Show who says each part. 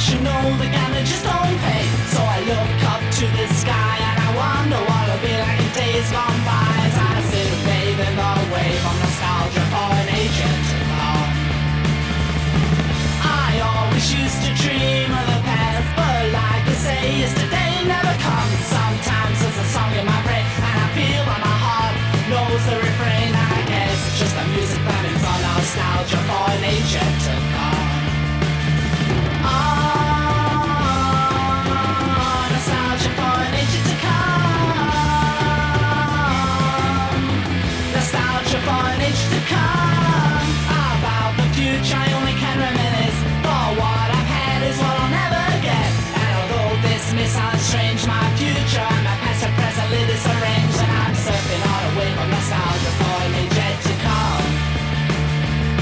Speaker 1: should know the damages don't pay. So I look up to the sky and I wonder what it'll be like in days gone by, as I sit and bathe in the wave of nostalgia for an agent of love. I always used to dream of the past, but like they say, yesterday never comes. Sometimes there's a song in my brain and I feel that my heart knows the refrain. I guess it's just the music that means all nostalgia for an agent.